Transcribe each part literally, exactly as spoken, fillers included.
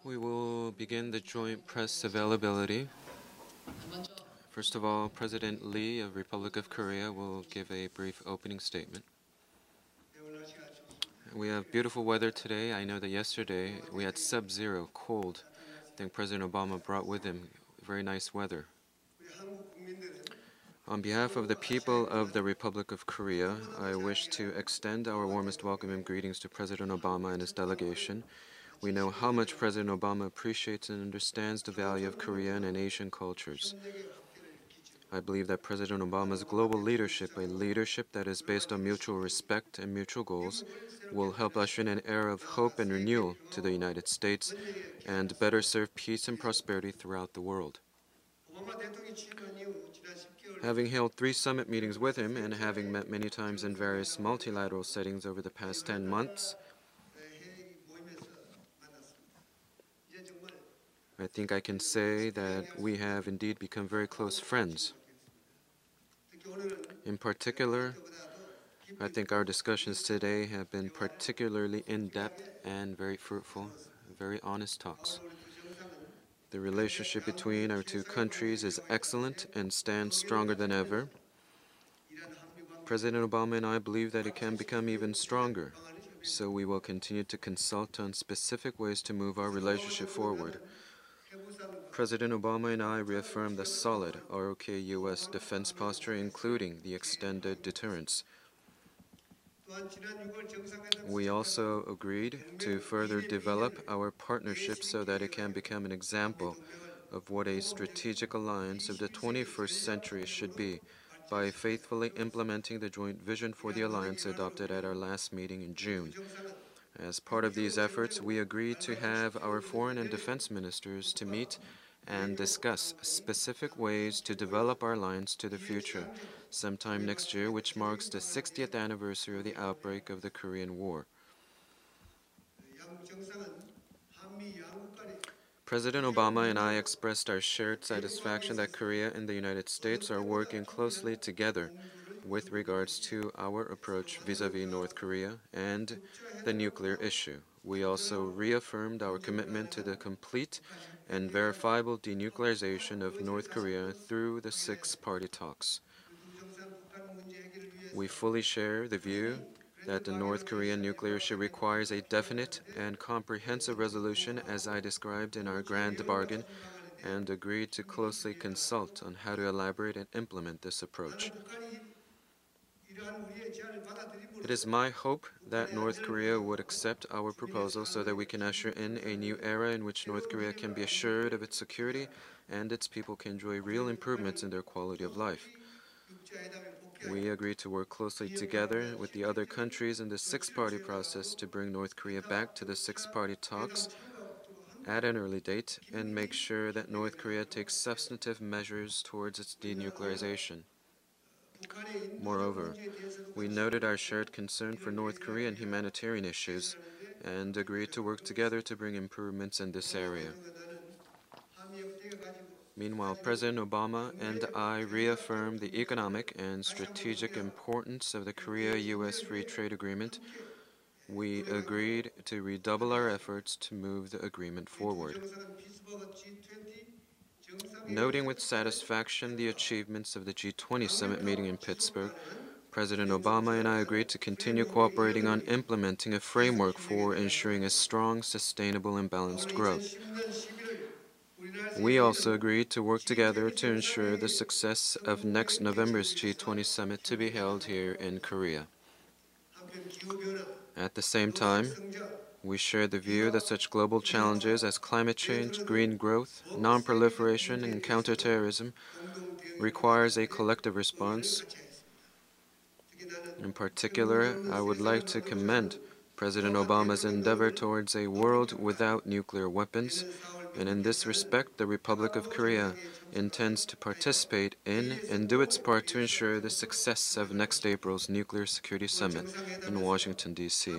We will begin the joint press availability. First of all, President Lee of Republic of Korea will give a brief opening statement. We have beautiful weather today. I know that yesterday we had sub-zero, cold. I think President Obama brought with him very nice weather. On behalf of the people of the Republic of Korea, I wish to extend our warmest welcome and greetings to President Obama and his delegation. We know how much President Obama appreciates and understands the value of Korean and Asian cultures. I believe that President Obama's global leadership, a leadership that is based on mutual respect and mutual goals, will help usher in an era of hope and renewal to the United States and better serve peace and prosperity throughout the world. Having held three summit meetings with him and having met many times in various multilateral settings over the past ten months, I think I can say that we have indeed become very close friends. In particular, I think our discussions today have been particularly in-depth and very fruitful, very honest talks. The relationship between our two countries is excellent and stands stronger than ever. President Obama and I believe that it can become even stronger, so we will continue to consult on specific ways to move our relationship forward. President Obama and I reaffirmed the solid R O K U S defense posture, including the extended deterrence. We also agreed to further develop our partnership so that it can become an example of what a strategic alliance of the twenty-first century should be, by faithfully implementing the joint vision for the alliance adopted at our last meeting in June. As part of these efforts, we agreed to have our foreign and defense ministers to meet and discuss specific ways to develop our alliance to the future, sometime next year, which marks the sixtieth anniversary of the outbreak of the Korean War. President Obama and I expressed our shared satisfaction that Korea and the United States are working closely together with regards to our approach vis-à-vis North Korea and the nuclear issue. We also reaffirmed our commitment to the complete and verifiable denuclearization of North Korea through the six-party talks. We fully share the view that the North Korean nuclear issue requires a definite and comprehensive resolution, as I described in our grand bargain, and agreed to closely consult on how to elaborate and implement this approach. It is my hope that North Korea would accept our proposal so that we can usher in a new era in which North Korea can be assured of its security and its people can enjoy real improvements in their quality of life. We agreed to work closely together with the other countries in the six-party process to bring North Korea back to the six-party talks at an early date and make sure that North Korea takes substantive measures towards its denuclearization. Moreover, we noted our shared concern for North Korean humanitarian issues and agreed to work together to bring improvements in this area. Meanwhile, President Obama and I reaffirmed the economic and strategic importance of the Korea-U S Free Trade Agreement. We agreed to redouble our efforts to move the agreement forward. Noting with satisfaction the achievements of the G twenty summit meeting in Pittsburgh, President Obama and I agreed to continue cooperating on implementing a framework for ensuring a strong, sustainable, and balanced growth. We also agreed to work together to ensure the success of next November's G twenty summit to be held here in Korea. At the same time, we share the view that such global challenges as climate change, green growth, non-proliferation, and counterterrorism requires a collective response. In particular, I would like to commend President Obama's endeavor towards a world without nuclear weapons, and in this respect, the Republic of Korea intends to participate in and do its part to ensure the success of next April's Nuclear Security Summit in Washington, D C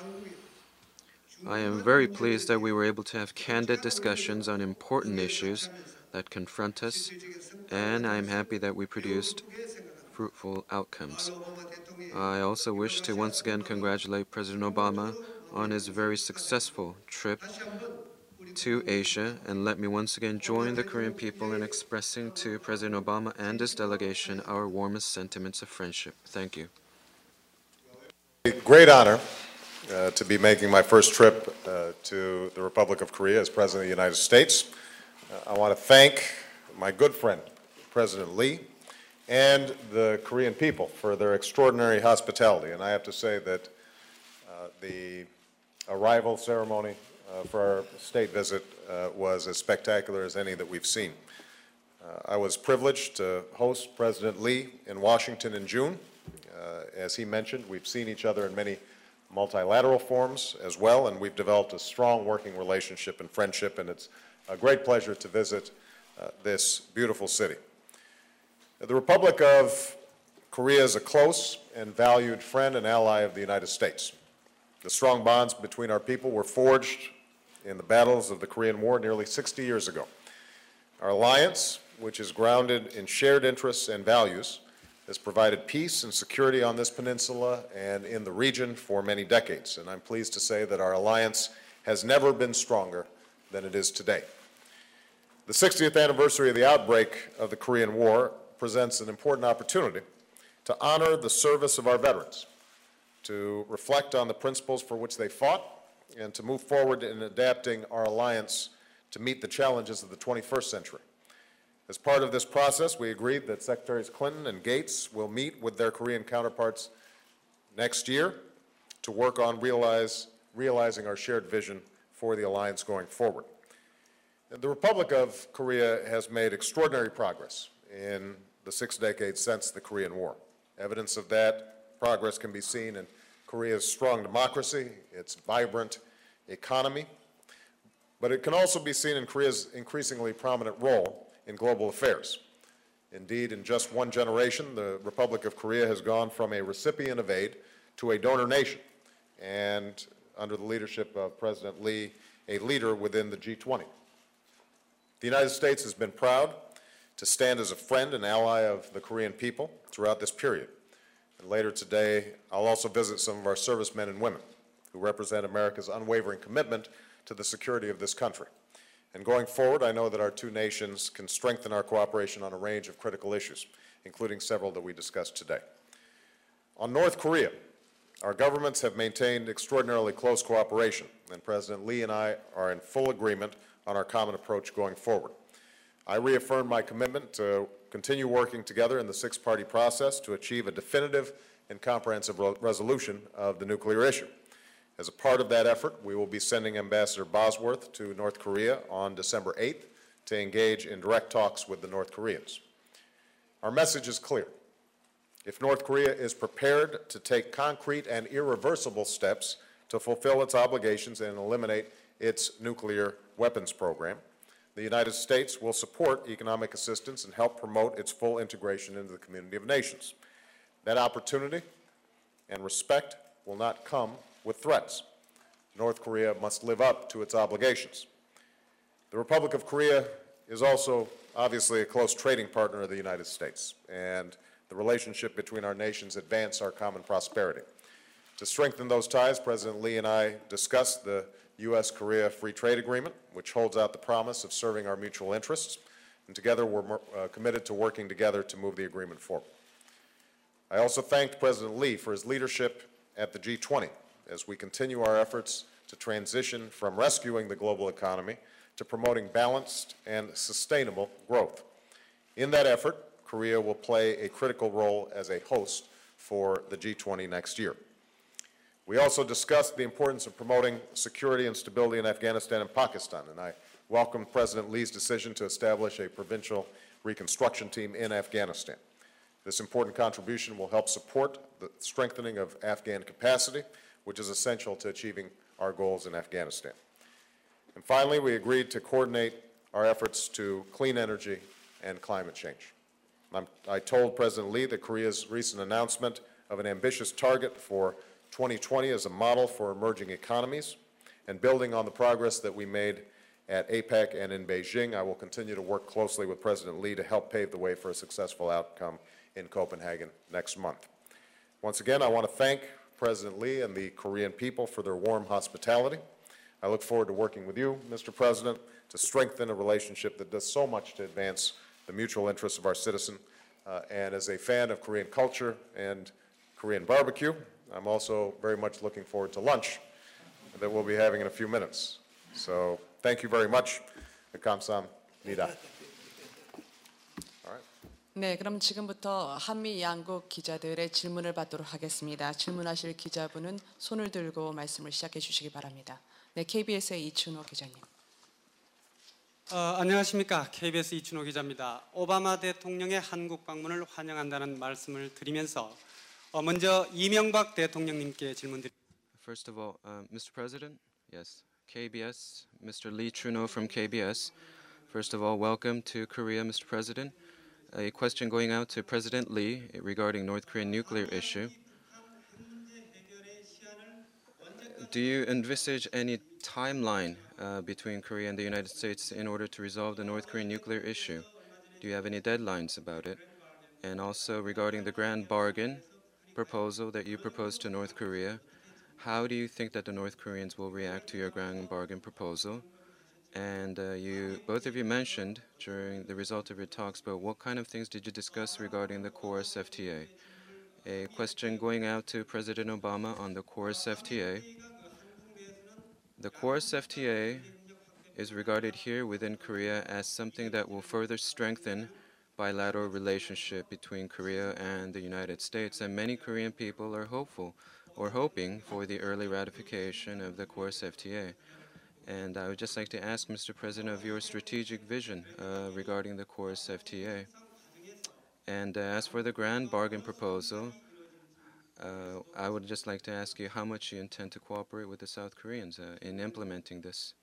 I am very pleased that we were able to have candid discussions on important issues that confront us, and I am happy that we produced fruitful outcomes. I also wish to once again congratulate President Obama on his very successful trip to Asia, and let me once again join the Korean people in expressing to President Obama and his delegation our warmest sentiments of friendship. Thank you. A great honor uh, to be making my first trip uh, to the Republic of Korea as President of the United States. Uh, I want to thank my good friend, President Lee, and the Korean people for their extraordinary hospitality. And I have to say that uh, the arrival ceremony uh, for our state visit uh, was as spectacular as any that we've seen. Uh, I was privileged to host President Lee in Washington in June. Uh, as he mentioned, we've seen each other in many multilateral forums as well, and we've developed a strong working relationship and friendship, and it's a great pleasure to visit uh, this beautiful city. The Republic of Korea is a close and valued friend and ally of the United States. The strong bonds between our people were forged in the battles of the Korean War nearly sixty years ago. Our alliance, which is grounded in shared interests and values, has provided peace and security on this peninsula and in the region for many decades. And I'm pleased to say that our alliance has never been stronger than it is today. The sixtieth anniversary of the outbreak of the Korean War presents an important opportunity to honor the service of our veterans, to reflect on the principles for which they fought, and to move forward in adapting our alliance to meet the challenges of the twenty-first century. As part of this process, we agreed that Secretaries Clinton and Gates will meet with their Korean counterparts next year to work on realize, realizing our shared vision for the alliance going forward. The Republic of Korea has made extraordinary progress in the six decades since the Korean War. Evidence of that progress can be seen in Korea's strong democracy, its vibrant economy, but it can also be seen in Korea's increasingly prominent role in global affairs. Indeed, in just one generation, the Republic of Korea has gone from a recipient of aid to a donor nation, and under the leadership of President Lee, a leader within the G twenty. The United States has been proud to stand as a friend and ally of the Korean people throughout this period. And later today, I'll also visit some of our servicemen and women who represent America's unwavering commitment to the security of this country. And going forward, I know that our two nations can strengthen our cooperation on a range of critical issues, including several that we discussed today. On North Korea, our governments have maintained extraordinarily close cooperation, and President Lee and I are in full agreement on our common approach going forward. I reaffirm my commitment to continue working together in the six-party process to achieve a definitive and comprehensive resolution of the nuclear issue. As a part of that effort, we will be sending Ambassador Bosworth to North Korea on December eighth to engage in direct talks with the North Koreans. Our message is clear. If North Korea is prepared to take concrete and irreversible steps to fulfill its obligations and eliminate its nuclear weapons program, the United States will support economic assistance and help promote its full integration into the community of nations. That opportunity and respect will not come with threats. North Korea must live up to its obligations. The Republic of Korea is also obviously a close trading partner of the United States, and the relationship between our nations advances our common prosperity. To strengthen those ties, President Lee and I discussed the U S Korea Free Trade Agreement, which holds out the promise of serving our mutual interests, and together we're uh, committed to working together to move the agreement forward. I also thanked President Lee for his leadership at the G twenty as we continue our efforts to transition from rescuing the global economy to promoting balanced and sustainable growth. In that effort, Korea will play a critical role as a host for the G twenty next year. We also discussed the importance of promoting security and stability in Afghanistan and Pakistan, and I welcome President Lee's decision to establish a provincial reconstruction team in Afghanistan. This important contribution will help support the strengthening of Afghan capacity, which is essential to achieving our goals in Afghanistan. And finally, we agreed to coordinate our efforts to clean energy and climate change. I'm, I told President Lee that Korea's recent announcement of an ambitious target for twenty twenty as a model for emerging economies, and building on the progress that we made at APEC and in Beijing, I will continue to work closely with President Lee to help pave the way for a successful outcome in Copenhagen next month. Once again, I want to thank President Lee and the Korean people for their warm hospitality. I look forward to working with you, Mister President, to strengthen a relationship that does so much to advance the mutual interests of our citizen. Uh, and as a fan of Korean culture and Korean barbecue, I'm also very much looking forward to lunch that we'll be having in a few minutes. So thank you very much. 감사합니다. 네, 그럼 지금부터 한미 양국 기자들의 질문을 받도록 하겠습니다. 질문하실 기자분은 손을 들고 말씀을 시작해 주시기 바랍니다. 네, 케이비에스의 이춘호 기자님. 어, 안녕하십니까. 케이비에스 이춘호 기자입니다. 오바마 대통령의 한국 방문을 환영한다는 말씀을 드리면서 어, 먼저 이명박 대통령님께 질문드립니다. First of all, uh, Mister President, yes, K B S, Mister Lee Chun-ho from K B S. First of all, welcome to Korea, Mister President. A question going out to President Lee regarding North Korean nuclear issue. Do you envisage any timeline uh, between Korea and the United States in order to resolve the North Korean nuclear issue? Do you have any deadlines about it? And also regarding the grand bargain proposal that you proposed to North Korea, how do you think that the North Koreans will react to your grand bargain proposal? And uh, you, both of you mentioned during the result of your talks, but what kind of things did you discuss regarding the KORUS F T A? A question going out to President Obama on the KORUS F T A. The KORUS F T A is regarded here within Korea as something that will further strengthen bilateral relationship between Korea and the United States, and many Korean people are hopeful or hoping for the early ratification of the KORUS F T A. And I would just like to ask Mister President of your strategic vision uh, regarding the KORUS F T A. And uh, as for the grand bargain proposal, uh, I would just like to ask you how much you intend to cooperate with the South Koreans uh, in implementing this.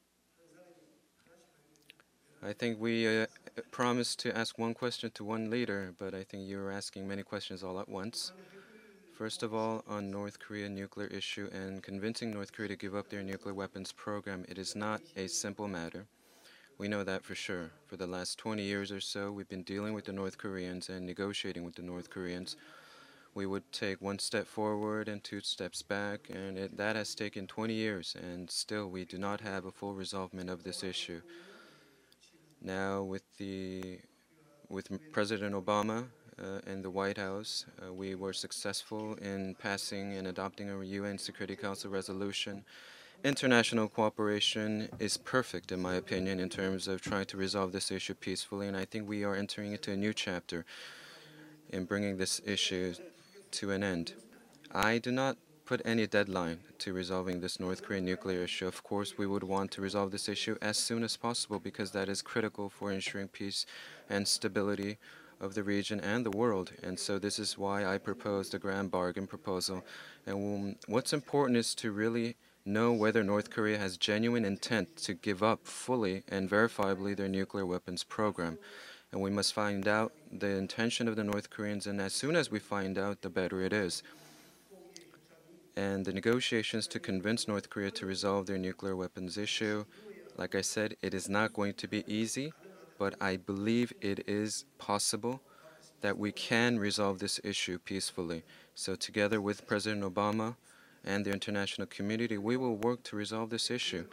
I think we uh, promised to ask one question to one leader, but I think you were asking many questions all at once. First of all, on North Korean nuclear issue and convincing North Korea to give up their nuclear weapons program, it is not a simple matter. We know that for sure. For the last twenty years or so, we've been dealing with the North Koreans and negotiating with the North Koreans. We would take one step forward and two steps back, and it, that has taken twenty years, and still we do not have a full resolvement of this issue. Now, with the with President Obama uh, and the White House, uh, we were successful in passing and adopting a U N Security Council resolution. International cooperation is perfect, in my opinion, in terms of trying to resolve this issue peacefully, and I think we are entering into a new chapter in bringing this issue to an end. I do not put any deadline to resolving this North Korean nuclear issue. Of course, we would want to resolve this issue as soon as possible because that is critical for ensuring peace and stability of the region and the world. And so this is why I proposed a grand bargain proposal. And what's important is to really know whether North Korea has genuine intent to give up fully and verifiably their nuclear weapons program. And we must find out the intention of the North Koreans, and as soon as we find out, the better it is. And the negotiations to convince North Korea to resolve their nuclear weapons issue, like I said, it is not going to be easy, but I believe it is possible that we can resolve this issue peacefully. So together with President Obama and the international community, we will work to resolve this issue.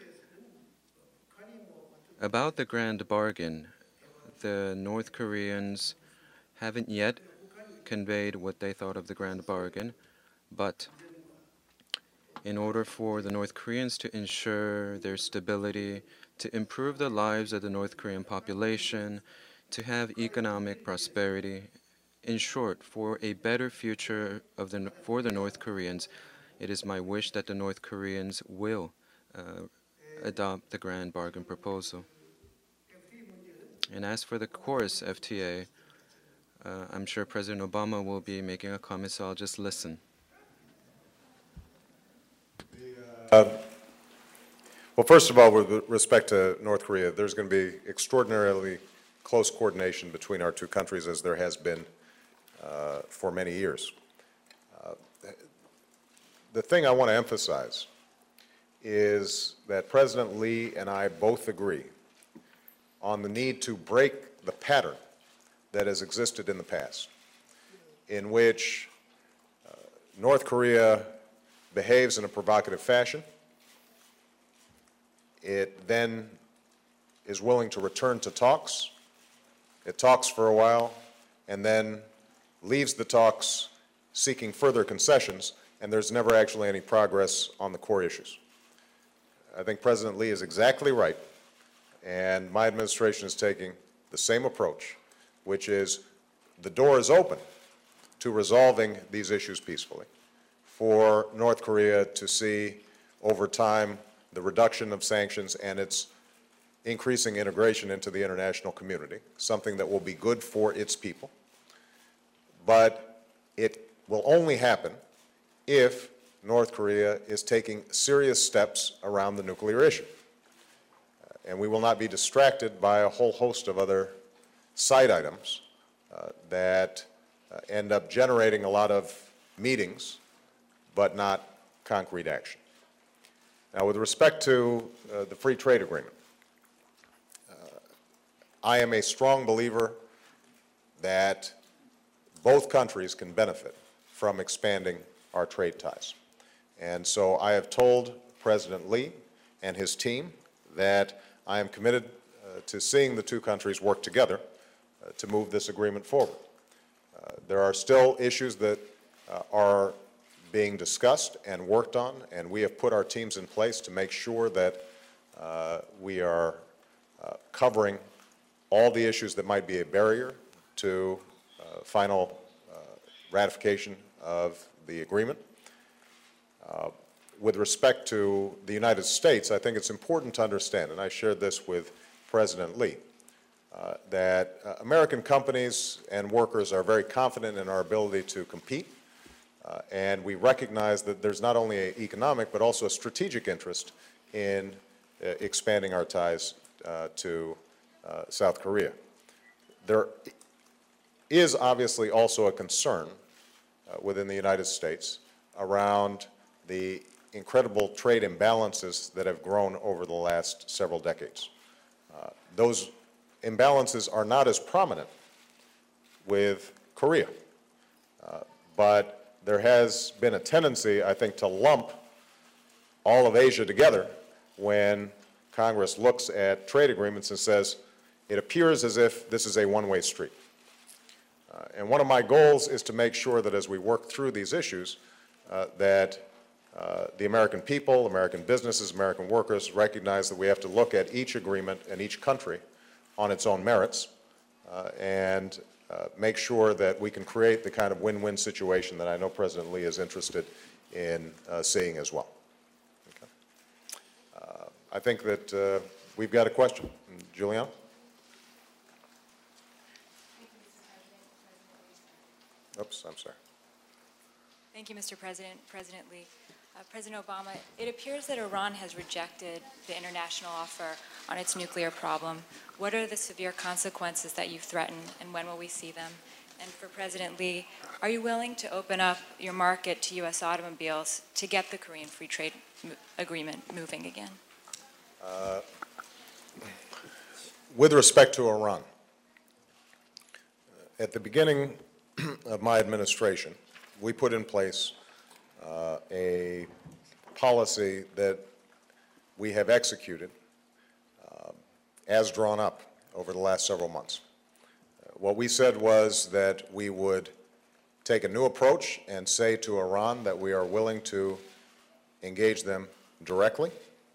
About the grand bargain, the North Koreans haven't yet conveyed what they thought of the grand bargain, but in order for the North Koreans to ensure their stability, to improve the lives of the North Korean population, to have economic prosperity, in short, for a better future of the, for the North Koreans, it is my wish that the North Koreans will uh, adopt the grand bargain proposal. And as for the KORUS F T A, uh, I'm sure President Obama will be making a comment, so I'll just listen. Uh, well, first of all, with respect to North Korea, there's going to be extraordinarily close coordination between our two countries, as there has been uh, for many years. Uh, the thing I want to emphasize is that President Lee and I both agree on the need to break the pattern that has existed in the past, in which uh, North Korea behaves in a provocative fashion, it then is willing to return to talks. It talks for a while and then leaves the talks seeking further concessions, and there's never actually any progress on the core issues. I think President Lee is exactly right, and my administration is taking the same approach, which is the door is open to resolving these issues peacefully, for North Korea to see over time the reduction of sanctions and its increasing integration into the international community, something that will be good for its people. But it will only happen if North Korea is taking serious steps around the nuclear issue. Uh, and we will not be distracted by a whole host of other side items uh, that uh, end up generating a lot of meetings, but not concrete action. Now, with respect to uh, the free trade agreement, uh, I am a strong believer that both countries can benefit from expanding our trade ties. And so I have told President Lee and his team that I am committed uh, to seeing the two countries work together uh, to move this agreement forward. Uh, there are still issues that uh, are being discussed and worked on, and we have put our teams in place to make sure that uh, we are uh, covering all the issues that might be a barrier to uh, final uh, ratification of the agreement. Uh, with respect to the United States, I think it's important to understand, and I shared this with President Lee, uh, that uh, American companies and workers are very confident in our ability to compete, uh, and we recognize that there's not only an economic but also a strategic interest in uh, expanding our ties uh, to uh, South Korea. There is obviously also a concern uh, within the United States around the incredible trade imbalances that have grown over the last several decades. Uh, those imbalances are not as prominent with Korea, uh, but there has been a tendency, I think, to lump all of Asia together when Congress looks at trade agreements and says, it appears as if this is a one-way street. Uh, and one of my goals is to make sure that as we work through these issues, uh, that uh, the American people, American businesses, American workers recognize that we have to look at each agreement and each country on its own merits uh, and uh, make sure that we can create the kind of win-win situation that I know President Lee is interested in uh, seeing as well. Okay. Uh, I think that uh, we've got a question. Juliana? Oops, I'm sorry. Thank you, Mister President, President Lee. Uh, President Obama, it appears that Iran has rejected the international offer on its nuclear problem. What are the severe consequences that you've threatened, and when will we see them? And for President Lee, are you willing to open up your market to U S automobiles to get the Korean Free Trade mo- Agreement moving again? Uh, with respect to Iran, at the beginning of my administration, we put in place uh, a policy that we have executed uh, as drawn up over the last several months. Uh, what we said was that we would take a new approach and say to Iran that we are willing to engage them directly,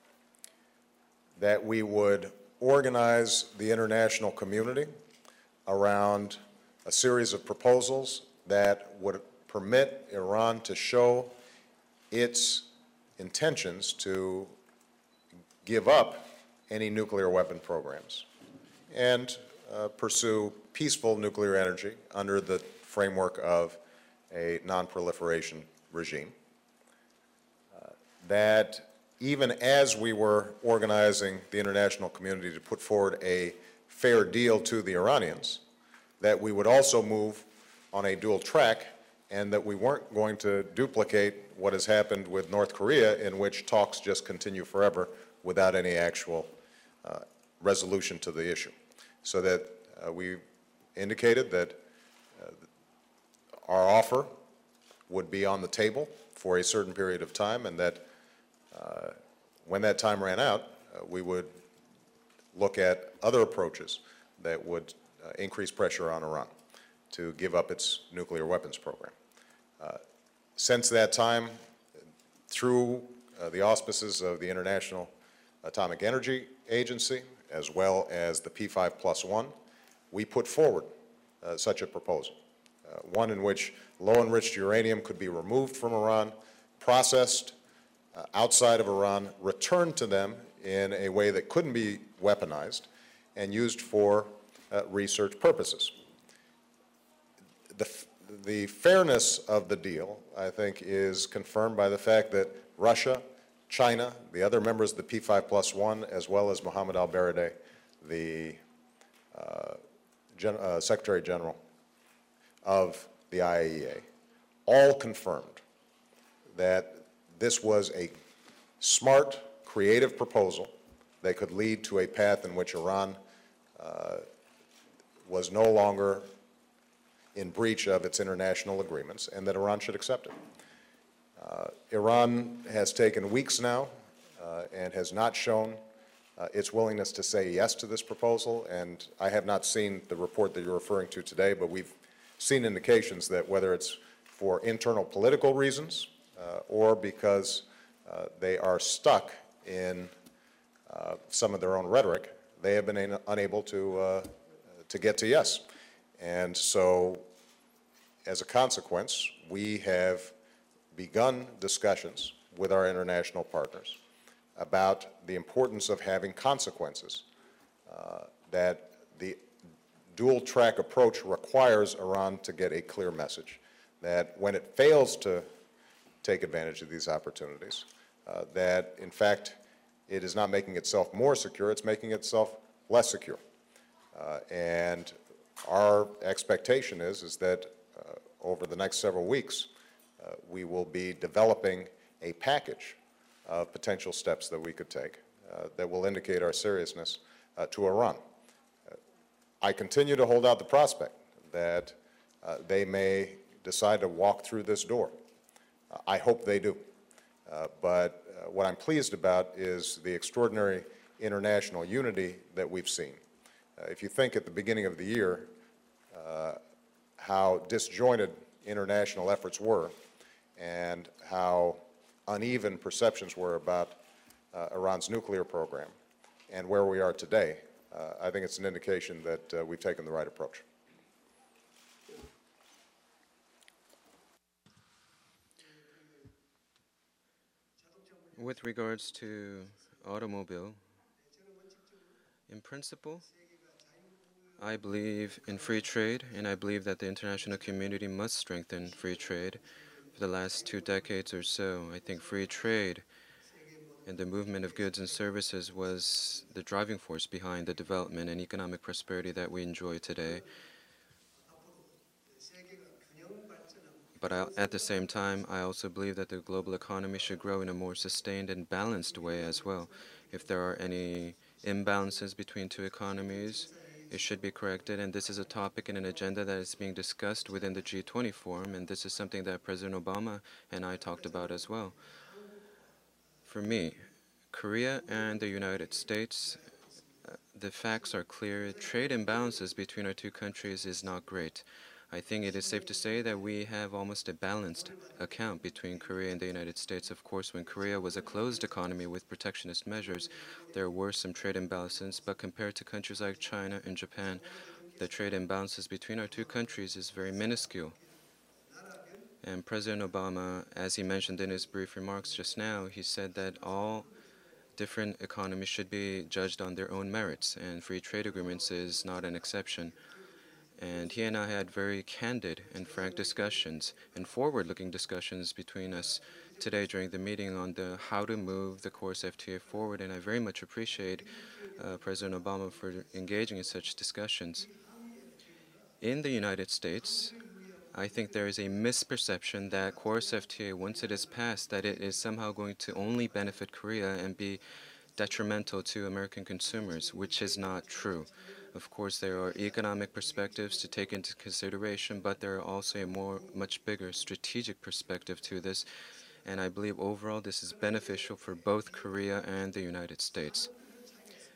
that we would organize the international community around a series of proposals that would permit Iran to show its intentions to give up any nuclear weapon programs and uh, pursue peaceful nuclear energy under the framework of a non-proliferation regime. Uh, that even as we were organizing the international community to put forward a fair deal to the Iranians, that we would also move on a dual track and that we weren't going to duplicate what has happened with North Korea, in which talks just continue forever without any actual uh, resolution to the issue. So that uh, we indicated that uh, our offer would be on the table for a certain period of time, and that uh, when that time ran out, uh, we would look at other approaches that would uh, increase pressure on Iran to give up its nuclear weapons program. Uh, since that time, through uh, the auspices of the International Atomic Energy Agency, as well as the P five plus one, we put forward uh, such a proposal, uh, one in which low-enriched uranium could be removed from Iran, processed uh, outside of Iran, returned to them in a way that couldn't be weaponized, and used for uh, research purposes. The, the fairness of the deal, I think, is confirmed by the fact that Russia, China, the other members of the P five plus one, as well as Mohammed al-Baradei, the uh, Gen uh, Secretary General of the I A E A, all confirmed that this was a smart, creative proposal that could lead to a path in which Iran uh, was no longer in breach of its international agreements, and that Iran should accept it. Uh, Iran has taken weeks now uh, and has not shown uh, its willingness to say yes to this proposal, and I have not seen the report that you're referring to today, but we've seen indications that whether it's for internal political reasons uh, or because uh, they are stuck in uh, some of their own rhetoric, they have been unable to, uh, to get to yes. And so, as a consequence, we have begun discussions with our international partners about the importance of having consequences, uh, that the dual-track approach requires Iran to get a clear message that when it fails to take advantage of these opportunities, uh, that, in fact, it is not making itself more secure, it's making itself less secure. Uh, and our expectation is, is that uh, over the next several weeks, uh, we will be developing a package of potential steps that we could take uh, that will indicate our seriousness uh, to Iran. Uh, I continue to hold out the prospect that uh, they may decide to walk through this door. Uh, I hope they do. Uh, but uh, what I'm pleased about is the extraordinary international unity that we've seen. Uh, if you think at the beginning of the year uh, how disjointed international efforts were and how uneven perceptions were about uh, Iran's nuclear program and where we are today, uh, I think it's an indication that uh, we've taken the right approach. With regards to automobile, in principle, I believe in free trade, and I believe that the international community must strengthen free trade. For the last two decades or so, I think free trade and the movement of goods and services was the driving force behind the development and economic prosperity that we enjoy today. But I, at the same time, I also believe that the global economy should grow in a more sustained and balanced way as well. If there are any imbalances between two economies, it should be corrected, and this is a topic and an agenda that is being discussed within the G twenty forum, and this is something that President Obama and I talked about as well. For me, Korea and the United States, uh, the facts are clear. Trade imbalances between our two countries is not great. I think it is safe to say that we have almost a balanced account between Korea and the United States. Of course, when Korea was a closed economy with protectionist measures, there were some trade imbalances, but compared to countries like China and Japan, the trade imbalances between our two countries is very minuscule. And President Obama, as he mentioned in his brief remarks just now, he said that all different economies should be judged on their own merits, and free trade agreements is not an exception. And he and I had very candid and frank discussions and forward-looking discussions between us today during the meeting on the how to move the course F T A forward, and I very much appreciate uh, President Obama for engaging in such discussions. In the United States, I think there is a misperception that course F T A, once it is passed, that it is somehow going to only benefit Korea and be detrimental to American consumers, which is not true. Of course, there are economic perspectives to take into consideration, but there are also a more, much bigger strategic perspective to this, and I believe overall this is beneficial for both Korea and the United States.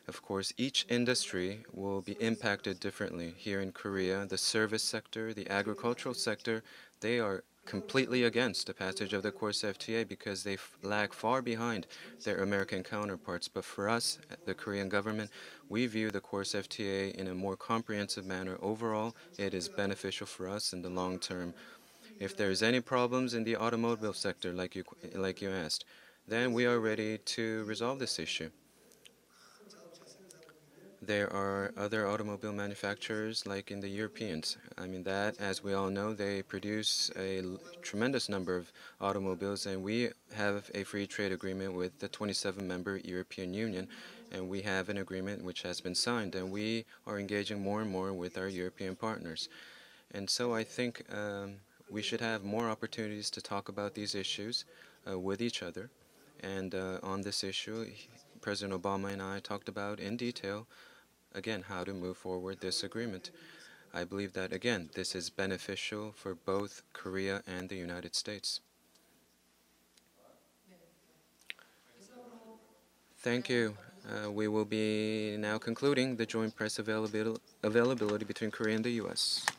Of course, each industry will be impacted differently. Here in Korea, the service sector, the agricultural sector, they are completely against the passage of the KORES F T A because they f- lag far behind their American counterparts. But for us, the Korean government, we view the KORES F T A in a more comprehensive manner. Overall, it is beneficial for us in the long term. If there's any problems in the automobile sector, like you, like you asked, then we are ready to resolve this issue. There are other automobile manufacturers like in the Europeans. I mean that, as we all know, they produce a l- tremendous number of automobiles, and we have a free trade agreement with the twenty-seven member European Union, and we have an agreement which has been signed, and we are engaging more and more with our European partners. And so I think um, we should have more opportunities to talk about these issues uh, with each other. And uh, on this issue, he- President Obama and I talked about in detail again, how to move forward this agreement. I believe that, again, this is beneficial for both Korea and the United States. Thank you. Uh, we will be now concluding the joint press availabil- availability between Korea and the U S